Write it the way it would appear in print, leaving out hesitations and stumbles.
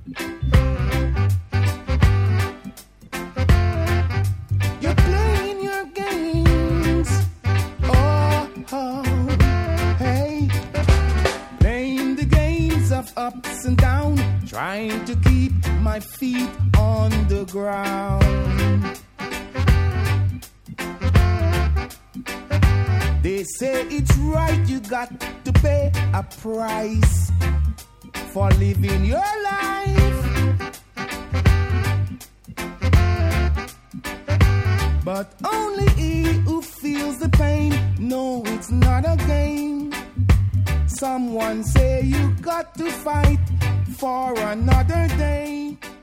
You're playing your games. Oh, hey. Playing the games of ups and downs, trying to keep my feet on the ground. They say it's right, you got to pay a price for living your life. But only he who feels the pain, no, it's not a game. Someone say you got to fight for another day.